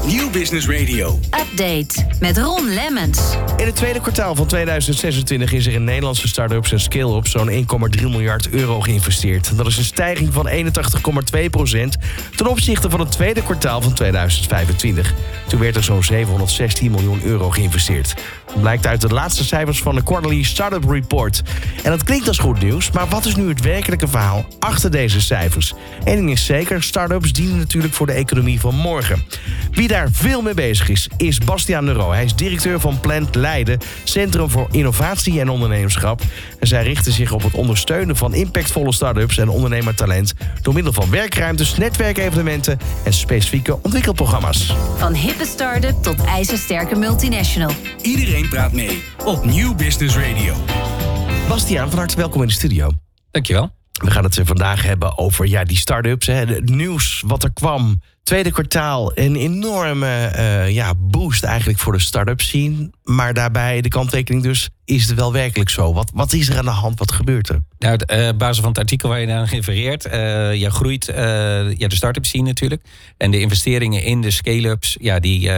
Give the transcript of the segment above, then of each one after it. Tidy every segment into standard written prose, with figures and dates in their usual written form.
Nieuw Business Radio. Update met Ron Lemmens. In het tweede kwartaal van 2026 is er in Nederlandse start-ups en scale-ups zo'n 1,3 miljard euro geïnvesteerd. Dat is een stijging van 81,2% ten opzichte van het tweede kwartaal van 2025. Toen werd er zo'n 716 miljoen euro geïnvesteerd. Dat blijkt uit de laatste cijfers van de Quarterly Startup Report. En dat klinkt als goed nieuws, maar wat is nu het werkelijke verhaal achter deze cijfers? Eén ding is zeker, start-ups dienen natuurlijk voor de economie van morgen. Wie daar veel mee bezig is Bastiaan Neuro. Hij is directeur van Plant Leiden, Centrum voor Innovatie en Ondernemerschap. En zij richten zich op het ondersteunen van impactvolle start-ups en ondernemertalent door middel van werkruimtes, netwerkevenementen en specifieke ontwikkelprogramma's. Van hippe start-up tot ijzersterke multinational. Iedereen praat mee op Nieuw Business Radio. Bastiaan, van harte welkom in de studio. Dankjewel. We gaan het vandaag hebben over die start-ups. Het nieuws wat er kwam. Tweede kwartaal, een enorme boost eigenlijk voor de start-up scene. Maar daarbij de kanttekening dus, is het wel werkelijk zo? Wat is er aan de hand? Wat gebeurt er? Nou, op basis van het artikel waar je naar refereert, groeit de start-up scene natuurlijk. En de investeringen in de scale-ups, die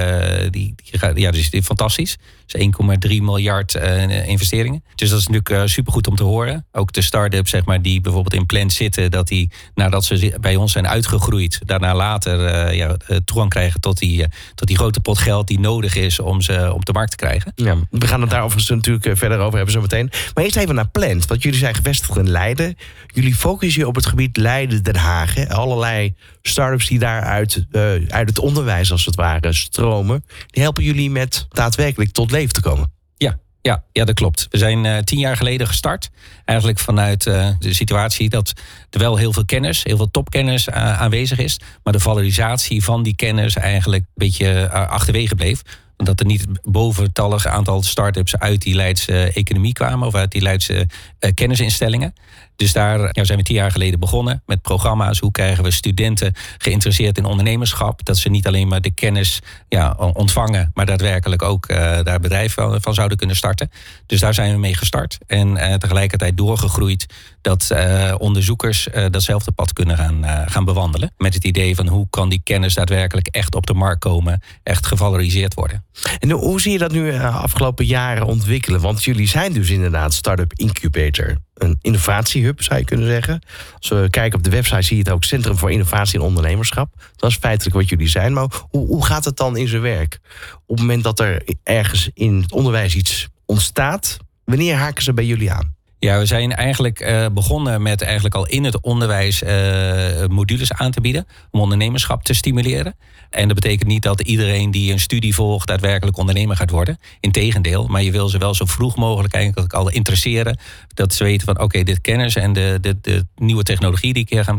is fantastisch. Dus 1,3 miljard investeringen. Dus dat is natuurlijk supergoed om te horen. Ook de start-ups, zeg maar, die bijvoorbeeld in Plant zitten, dat die, nadat ze bij ons zijn uitgegroeid, daarna later toegang krijgen tot die grote pot geld die nodig is om ze op de markt te krijgen. Ja, we gaan het daar overigens natuurlijk verder over hebben zo meteen. Maar eerst even naar Plant, want jullie zijn gevestigd in Leiden. Jullie focussen je op het gebied Leiden-Den Haag. Hè? Allerlei start-ups die daar uit het onderwijs als het ware stromen. Die helpen jullie met daadwerkelijk tot leven te komen. Ja, dat klopt. We zijn 10 jaar geleden gestart. Eigenlijk vanuit de situatie dat er wel heel veel kennis, heel veel topkennis aanwezig is. Maar de valorisatie van die kennis eigenlijk een beetje achterwege bleef. Omdat er niet boventallig aantal start-ups uit die Leidse economie kwamen. Of uit die Leidse kennisinstellingen. Dus daar zijn we 10 jaar geleden begonnen met programma's. Hoe krijgen we studenten geïnteresseerd in ondernemerschap? Dat ze niet alleen maar de kennis ontvangen, maar daadwerkelijk ook daar bedrijf van zouden kunnen starten. Dus daar zijn we mee gestart. En tegelijkertijd doorgegroeid dat onderzoekers datzelfde pad kunnen gaan bewandelen. Met het idee van hoe kan die kennis daadwerkelijk echt op de markt komen, echt gevaloriseerd worden. En hoe zie je dat nu afgelopen jaren ontwikkelen? Want jullie zijn dus inderdaad Startup Incubator. Een innovatiehub, zou je kunnen zeggen. Als we kijken op de website zie je het ook Centrum voor Innovatie en Ondernemerschap. Dat is feitelijk wat jullie zijn. Maar hoe gaat het dan in zijn werk? Op het moment dat er ergens in het onderwijs iets ontstaat, wanneer haken ze bij jullie aan? Ja, we zijn eigenlijk begonnen met eigenlijk al in het onderwijs modules aan te bieden om ondernemerschap te stimuleren. En dat betekent niet dat iedereen die een studie volgt daadwerkelijk ondernemer gaat worden. Integendeel, maar je wil ze wel zo vroeg mogelijk eigenlijk al interesseren. Dat ze weten van oké, dit kennis en de nieuwe technologie die ik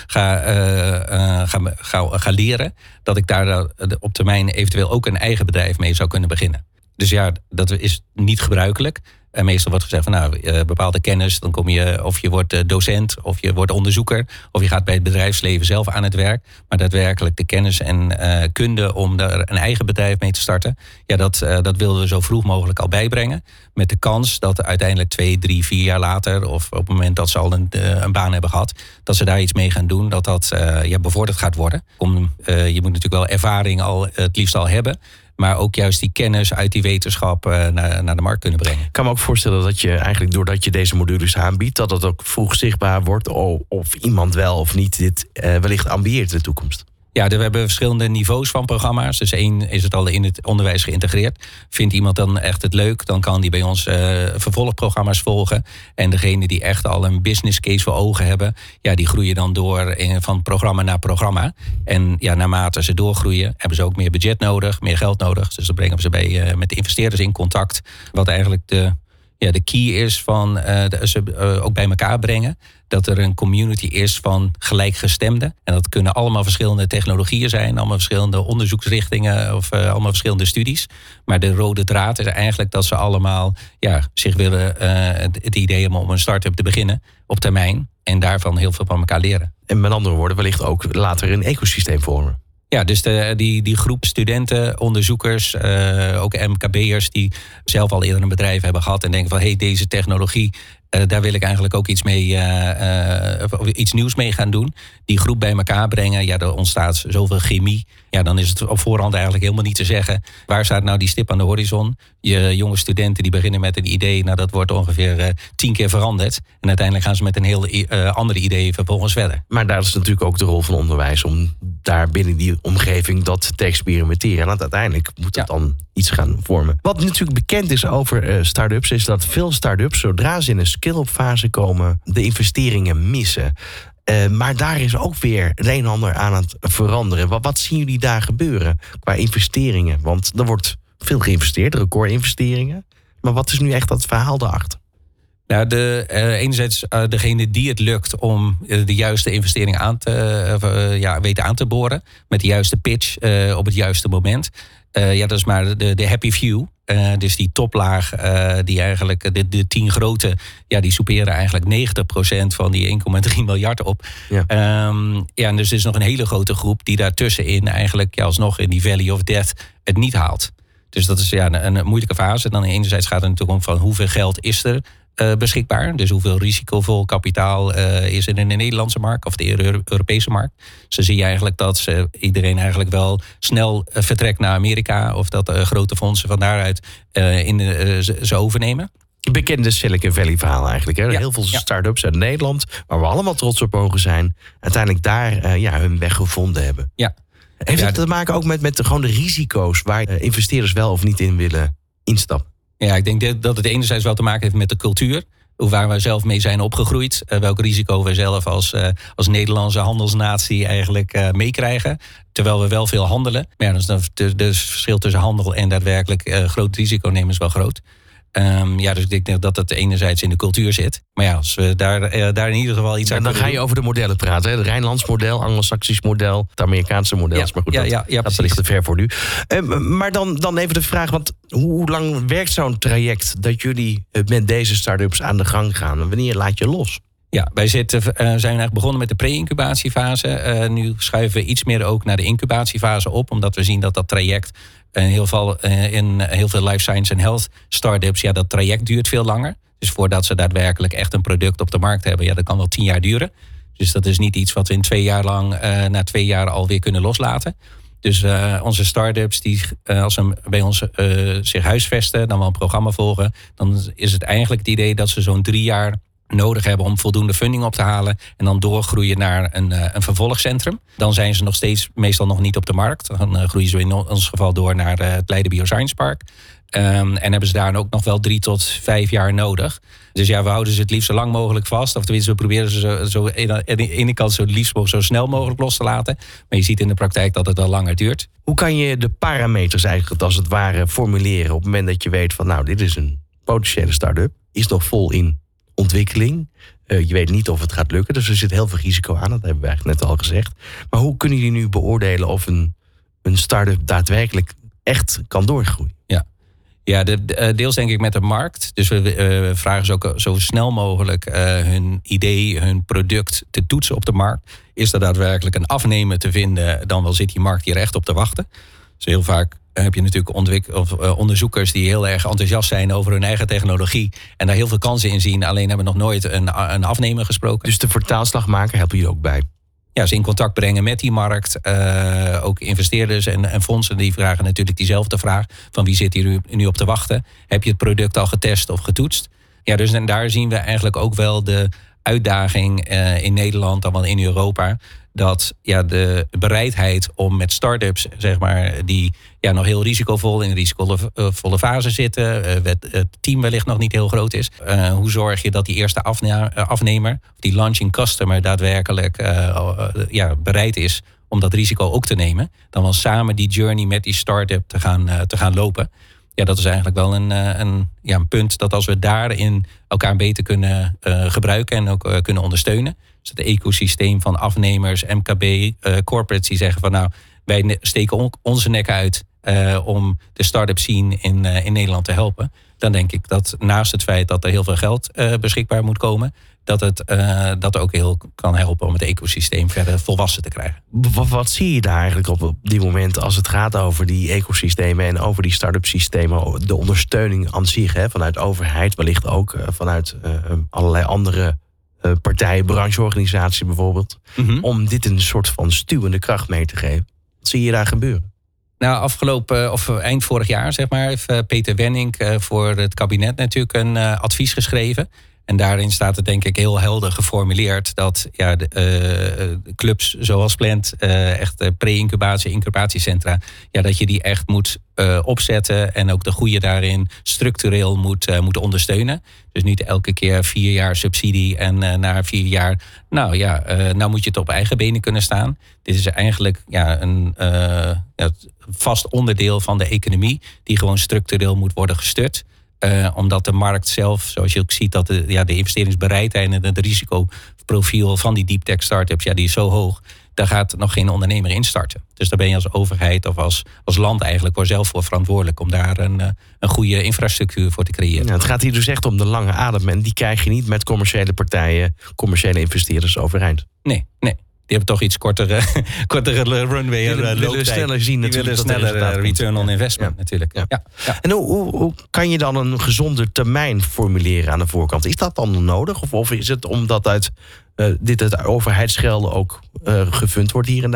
ga leren, dat ik daar op termijn eventueel ook een eigen bedrijf mee zou kunnen beginnen. Dus ja, dat is niet gebruikelijk. En meestal wordt gezegd van bepaalde kennis, dan kom je of je wordt docent of je wordt onderzoeker of je gaat bij het bedrijfsleven zelf aan het werk. Maar daadwerkelijk de kennis en kunde om daar een eigen bedrijf mee te starten, dat wilden we zo vroeg mogelijk al bijbrengen. Met de kans dat uiteindelijk 2, 3, 4 jaar later of op het moment dat ze al een baan hebben gehad, dat ze daar iets mee gaan doen, dat bevorderd gaat worden. Je moet natuurlijk wel ervaring al het liefst al hebben. Maar ook juist die kennis uit die wetenschap naar de markt kunnen brengen. Ik kan me ook voorstellen dat je eigenlijk doordat je deze modules aanbiedt, dat het ook vroeg zichtbaar wordt of iemand wel of niet dit wellicht ambieert in de toekomst. Ja, we hebben verschillende niveaus van programma's. Dus 1 is het al in het onderwijs geïntegreerd. Vindt iemand dan echt het leuk, dan kan die bij ons vervolgprogramma's volgen. En degene die echt al een business case voor ogen hebben, die groeien dan door van programma naar programma. En naarmate ze doorgroeien, hebben ze ook meer budget nodig, meer geld nodig. Dus dan brengen we ze met de investeerders in contact. Wat eigenlijk de key is van ze ook bij elkaar brengen. Dat er een community is van gelijkgestemden. En dat kunnen allemaal verschillende technologieën zijn. Allemaal verschillende onderzoeksrichtingen of allemaal verschillende studies. Maar de rode draad is eigenlijk dat ze allemaal zich willen het idee hebben om een start-up te beginnen op termijn. En daarvan heel veel van elkaar leren. En met andere woorden wellicht ook later een ecosysteem vormen. Ja, dus die groep studenten, onderzoekers, ook MKB'ers die zelf al eerder een bedrijf hebben gehad en denken van deze technologie Daar wil ik eigenlijk ook iets nieuws mee gaan doen. Die groep bij elkaar brengen. Ja, er ontstaat zoveel chemie. Ja, dan is het op voorhand eigenlijk helemaal niet te zeggen. Waar staat nou die stip aan de horizon? Je jonge studenten die beginnen met een idee. Nou, dat wordt ongeveer 10 keer veranderd. En uiteindelijk gaan ze met een heel andere idee vervolgens verder. Maar daar is natuurlijk ook de rol van onderwijs om daar binnen die omgeving dat te experimenteren. En uiteindelijk moet het dan iets gaan vormen. Wat natuurlijk bekend is over start-ups is dat veel start-ups, zodra ze in een skill-up fase komen, de investeringen missen. Maar daar is ook weer het een en ander aan het veranderen. Wat zien jullie daar gebeuren qua investeringen? Want er wordt veel geïnvesteerd, recordinvesteringen. Maar wat is nu echt dat verhaal daarachter? Nou, enerzijds degene die het lukt om de juiste investering weten aan te boren. Met de juiste pitch op het juiste moment. Dat is maar de happy few. Dus die toplaag, die eigenlijk de 10 grote, die soeperen eigenlijk 90% van die 1,3 miljard op. Ja. En dus er is nog een hele grote groep die daartussenin eigenlijk alsnog in die valley of death het niet haalt. Dus dat is een moeilijke fase. Dan enerzijds gaat het natuurlijk om van hoeveel geld is er beschikbaar. Dus hoeveel risicovol kapitaal is er in de Nederlandse markt of de Europese markt. Dus dan zie je eigenlijk dat iedereen eigenlijk wel snel vertrekt naar Amerika of dat grote fondsen van daaruit ze overnemen. Bekende Silicon Valley verhaal eigenlijk. Hè? Heel veel start-ups uit Nederland, waar we allemaal trots op mogen zijn, uiteindelijk daar hun weg gevonden hebben. Ja. Heeft het te maken ook met gewoon de risico's waar investeerders wel of niet in willen instappen? Ja, ik denk dat het enerzijds wel te maken heeft met de cultuur. Waar we zelf mee zijn opgegroeid. Welk risico we zelf als Nederlandse handelsnatie eigenlijk meekrijgen. Terwijl we wel veel handelen. Maar dus het verschil tussen handel en daadwerkelijk groot risico nemen is wel groot. Dus ik denk dat het enerzijds in de cultuur zit. Maar als we daar in ieder geval iets aan dan ga je over de modellen praten. Hè? Het Rijnlands model, Anglo-Saxisch model, het Amerikaanse model. Maar goed, dat ligt te ver voor nu. Maar dan even de vraag, want hoe lang werkt zo'n traject dat jullie met deze start-ups aan de gang gaan? En wanneer laat je los? Ja, wij zijn eigenlijk begonnen met de pre-incubatiefase. Nu schuiven we iets meer ook naar de incubatiefase op. Omdat we zien dat traject in heel veel life science en health startups, dat traject duurt veel langer. Dus voordat ze daadwerkelijk echt een product op de markt hebben, dat kan wel 10 jaar duren. Dus dat is niet iets wat we in 2 jaar lang, na 2 jaar alweer kunnen loslaten. Dus onze start-ups, als ze bij ons zich huisvesten, dan wel een programma volgen, dan is het eigenlijk het idee dat ze zo'n 3 jaar nodig hebben om voldoende funding op te halen en dan doorgroeien naar een vervolgcentrum. Dan zijn ze nog steeds meestal nog niet op de markt. Dan groeien ze in ons geval door naar het Leiden Bioscience Park. En hebben ze daar ook nog wel 3 tot 5 jaar nodig. Dus we houden ze het liefst zo lang mogelijk vast. Of tenminste, we proberen ze zo aan de ene kant zo liefst zo snel mogelijk los te laten. Maar je ziet in de praktijk dat het al langer duurt. Hoe kan je de parameters eigenlijk als het ware formuleren op het moment dat je weet van dit is een potentiële start-up, is nog vol in ontwikkeling. Je weet niet of het gaat lukken, dus er zit heel veel risico aan. Dat hebben we eigenlijk net al gezegd. Maar hoe kunnen jullie nu beoordelen of een start-up daadwerkelijk echt kan doorgroeien? Ja, deels denk ik met de markt. Dus we vragen ze ook zo snel mogelijk hun idee, hun product te toetsen op de markt. Is er daadwerkelijk een afnemer te vinden, dan wel zit die markt hier echt op te wachten. Dus heel vaak heb je natuurlijk onderzoekers die heel erg enthousiast zijn over hun eigen technologie en daar heel veel kansen in zien. Alleen hebben nog nooit een afnemer gesproken. Dus de vertaalslag maken helpen jullie ook bij? Ja, ze in contact brengen met die markt. Ook investeerders en fondsen die vragen natuurlijk diezelfde vraag. Van wie zit hier nu op te wachten? Heb je het product al getest of getoetst? Ja, dus en daar zien we eigenlijk ook wel de uitdaging in Nederland, dan wel in Europa. Dat de bereidheid om met start-ups, zeg maar, die nog heel risicovol in een risicovolle fase zitten. Het team wellicht nog niet heel groot is. Hoe zorg je dat die eerste afnemer, of die launching customer, daadwerkelijk bereid is om dat risico ook te nemen. Dan wel samen die journey met die start-up te gaan lopen. Ja, dat is eigenlijk wel een punt dat als we daarin elkaar beter kunnen gebruiken en ook kunnen ondersteunen. Dus het ecosysteem van afnemers, MKB, corporates die zeggen van wij steken onze nek uit om de start-up scene in Nederland te helpen. Dan denk ik dat naast het feit dat er heel veel geld beschikbaar moet komen, dat het dat ook heel kan helpen om het ecosysteem verder volwassen te krijgen. Wat zie je daar eigenlijk op die moment als het gaat over die ecosystemen en over die start-up systemen, de ondersteuning aan zich, vanuit de overheid, wellicht ook vanuit allerlei andere partijen, brancheorganisaties bijvoorbeeld, om dit een soort van stuwende kracht mee te geven? Wat zie je daar gebeuren? Nou, eind vorig jaar, zeg maar, heeft Peter Wennink voor het kabinet natuurlijk een advies geschreven. En daarin staat het denk ik heel helder geformuleerd dat de clubs zoals Plant, echt pre-incubatie, incubatiecentra, dat je die echt moet opzetten en ook de goede daarin structureel moet ondersteunen. Dus niet elke keer 4 jaar subsidie en na 4 jaar, nou moet je het op eigen benen kunnen staan. Dit is eigenlijk een vast onderdeel van de economie die gewoon structureel moet worden gestut. Omdat de markt zelf, zoals je ook ziet, dat de investeringsbereidheid en het risicoprofiel van die deep tech startups, die is zo hoog, daar gaat nog geen ondernemer instarten. Dus daar ben je als overheid of als land eigenlijk zelf voor verantwoordelijk om daar een goede infrastructuur voor te creëren. Ja, het gaat hier dus echt om de lange adem en die krijg je niet met commerciële partijen, commerciële investeerders overeind. Nee. Die hebben toch iets kortere runway. Die willen sneller zien natuurlijk. Die willen sneller return on investment natuurlijk. Ja. En hoe kan je dan een gezonde termijn formuleren aan de voorkant? Is dat dan nodig? Of is het omdat dit uit overheidsgelden ook gefund wordt hier en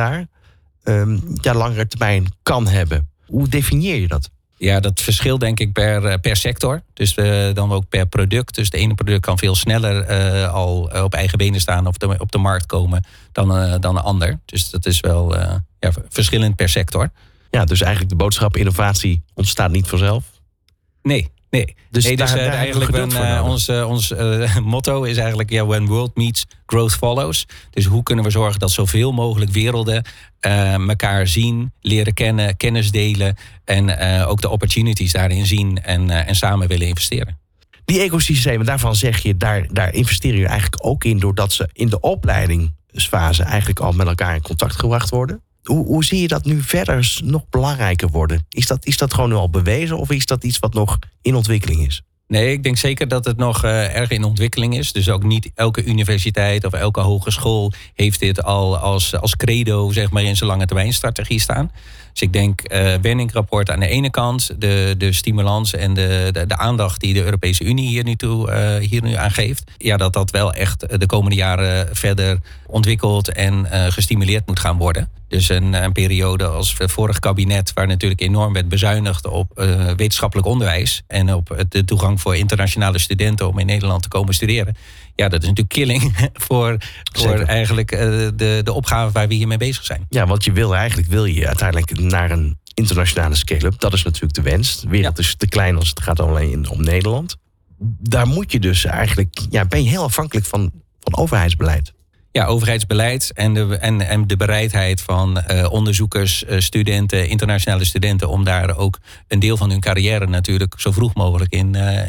daar? Langere termijn kan hebben. Hoe definieer je dat? Ja, dat verschilt denk ik per sector. Dus dan ook per product. Dus de ene product kan veel sneller al op eigen benen staan of op de markt komen dan een ander. Dus dat is wel verschillend per sector. Ja, dus eigenlijk de boodschap innovatie ontstaat niet vanzelf? Nee. Dus eigenlijk ons motto is eigenlijk when world meets, growth follows. Dus hoe kunnen we zorgen dat zoveel mogelijk werelden elkaar zien, leren kennen, kennis delen en ook de opportunities daarin zien en samen willen investeren. Die ecosystemen, daarvan zeg je, daar investeren jullie eigenlijk ook in, doordat ze in de opleidingsfase eigenlijk al met elkaar in contact gebracht worden. Hoe zie je dat nu verder nog belangrijker worden? Is dat gewoon nu al bewezen of is dat iets wat nog in ontwikkeling is? Nee, ik denk zeker dat het nog erg in ontwikkeling is. Dus ook niet elke universiteit of elke hogeschool heeft dit al als credo, zeg maar, in zijn lange termijn strategie staan. Dus ik denk Wennink-rapport aan de ene kant, de stimulans en de aandacht die de Europese Unie hier nu aan geeft. Ja, dat wel echt de komende jaren verder ontwikkeld en gestimuleerd moet gaan worden. Dus een periode als het vorige kabinet, waar natuurlijk enorm werd bezuinigd op wetenschappelijk onderwijs en op de toegang voor internationale studenten om in Nederland te komen studeren. Ja, dat is natuurlijk killing voor eigenlijk de opgave waar we hiermee bezig zijn. Ja, want wil je uiteindelijk naar een internationale scale-up. Dat is natuurlijk de wens. De wereld is te klein als het gaat alleen om Nederland. Daar moet je dus eigenlijk, ben je heel afhankelijk van overheidsbeleid. Ja, overheidsbeleid en de bereidheid van onderzoekers, studenten, internationale studenten om daar ook een deel van hun carrière natuurlijk zo vroeg mogelijk in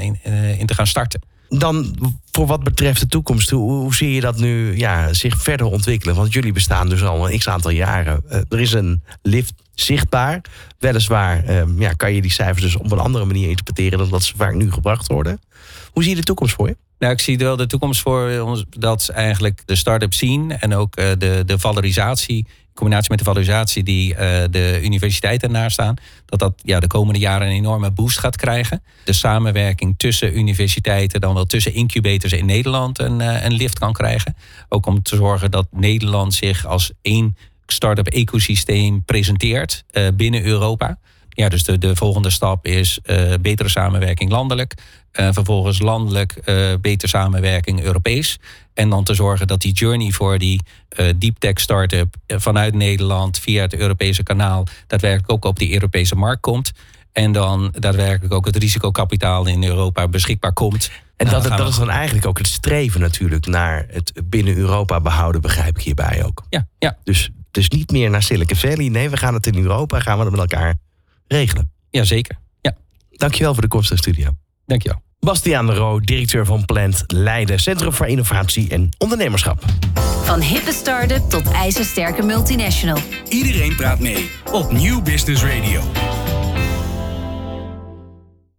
te gaan starten. Dan voor wat betreft de toekomst, hoe zie je dat nu zich verder ontwikkelen? Want jullie bestaan dus al een x-aantal jaren. Er is een lift zichtbaar. Weliswaar kan je die cijfers dus op een andere manier interpreteren dan dat ze vaak nu gebracht worden. Hoe zie je de toekomst voor je? Nou, ik zie wel de toekomst voor ons dat eigenlijk de start-up scene en ook de valorisatie, in combinatie met de valorisatie die de universiteiten nastaan, dat de komende jaren een enorme boost gaat krijgen. De samenwerking tussen universiteiten, dan wel tussen incubators in Nederland een lift kan krijgen. Ook om te zorgen dat Nederland zich als één start-up ecosysteem presenteert binnen Europa. Ja, dus de volgende stap is betere samenwerking landelijk. Vervolgens landelijk betere samenwerking Europees. En dan te zorgen dat die journey voor die deep tech start-up vanuit Nederland via het Europese kanaal daadwerkelijk ook op die Europese markt komt. En dan daadwerkelijk ook het risicokapitaal in Europa beschikbaar komt. En dat is dan eigenlijk ook het streven natuurlijk naar het binnen Europa behouden, begrijp ik hierbij ook. Ja. Dus het is niet meer naar Silicon Valley. Nee, we gaan het in Europa, gaan we het met elkaar regelen. Jazeker, ja. Dankjewel voor de komst naar de studio. Dankjewel. Bastiaan de Roo, directeur van Plant Leiden, Centrum voor Innovatie en Ondernemerschap. Van hippe start-up tot ijzersterke multinational. Iedereen praat mee op Nieuw Business Radio.